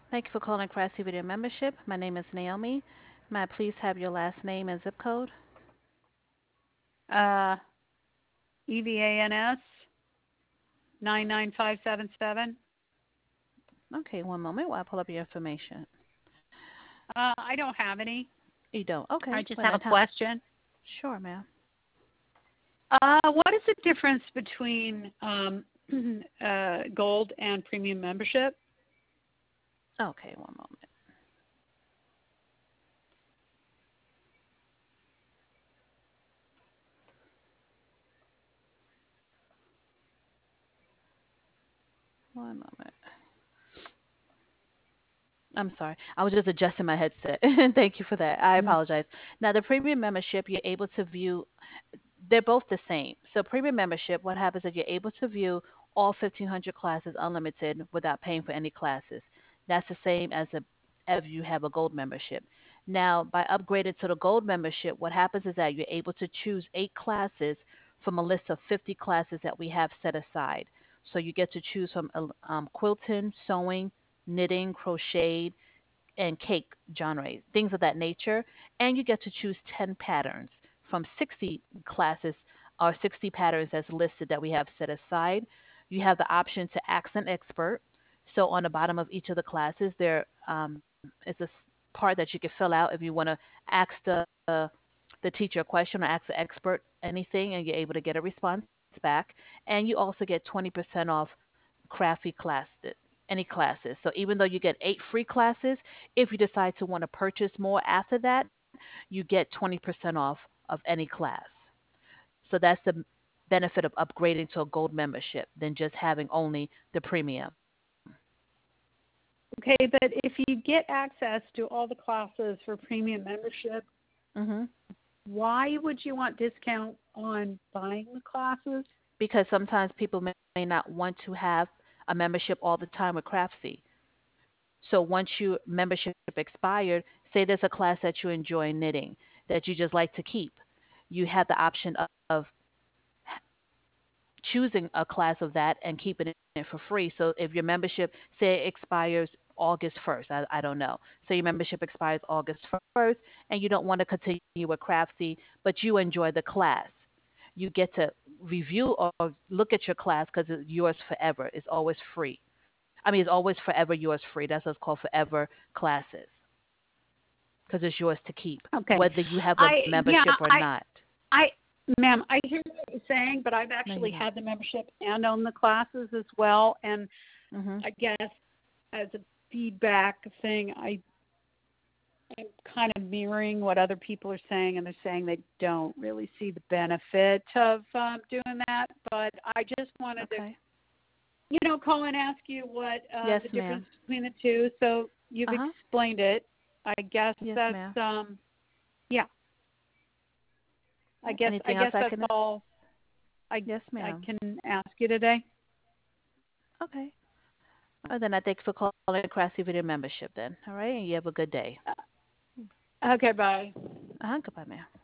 Thank you for calling Craftsy Video Membership. My name is Naomi. May I please have your last name and zip code? Uh, EVANS 99577. Okay, one moment while I pull up your information. I don't have any. You don't? I Okay. just Well, have a then how? question. Sure, ma'am. What is the difference between gold and premium membership? Okay, one moment. One moment. I'm sorry. I was just adjusting my headset. Thank you for that. I Mm. apologize. Now, the premium membership, you're able to view, they're both the same. So, premium membership, what happens is you're able to view all 1,500 classes unlimited without paying for any classes. That's the same as you have a gold membership. Now, by upgrading to the gold membership, what happens is that you're able to choose 8 classes from a list of 50 classes that we have set aside. So, you get to choose from quilting, sewing, knitting, crochet, and cake genres, things of that nature. And you get to choose 10 patterns from 60 classes or 60 patterns as listed that we have set aside. You have the option to ask an expert. So on the bottom of each of the classes, there is a part that you can fill out if you want to ask the teacher a question or ask the expert anything, and you're able to get a response back. And you also get 20% off crafty classes, any classes. So even though you get 8 free classes, if you decide to want to purchase more after that, you get 20% off of any class. So that's the benefit of upgrading to a gold membership than just having only the premium. Okay, but if you get access to all the classes for premium membership, hmm why would you want discount on buying the classes? Because sometimes people may not want to have a membership all the time with Craftsy. So once your membership expired, say there's a class that you enjoy knitting that you just like to keep, you have the option of choosing a class of that and keeping it for free. So if your membership, say, it expires August 1st, I don't know. So your membership expires August 1st, and you don't want to continue with Craftsy, but you enjoy the class. You get to review or look at your class because it's yours forever. It's always free. I mean, it's always forever yours free. That's what's called forever classes because it's yours to keep, Okay. whether you have a I membership yeah, or not. I ma'am, I hear what you're saying, but I've No, you actually don't. had the membership and own the classes as well, and Mhm. I guess as a feedback thing, I'm kind of mirroring what other people are saying, and they're saying they don't really see the benefit of doing that. But I just wanted to, Okay. call and ask you what Yes, the ma'am. difference between the two. So Uh you've huh. explained it. I guess Yes, that's ma'am. yeah. I Anything else guess I that's can? all Yes, I ma'am. can ask you today. Okay. Well, then I thank you for calling Craftsy Video membership. Then, all right, and you have a good day. Okay, bye. Goodbye, ma'am.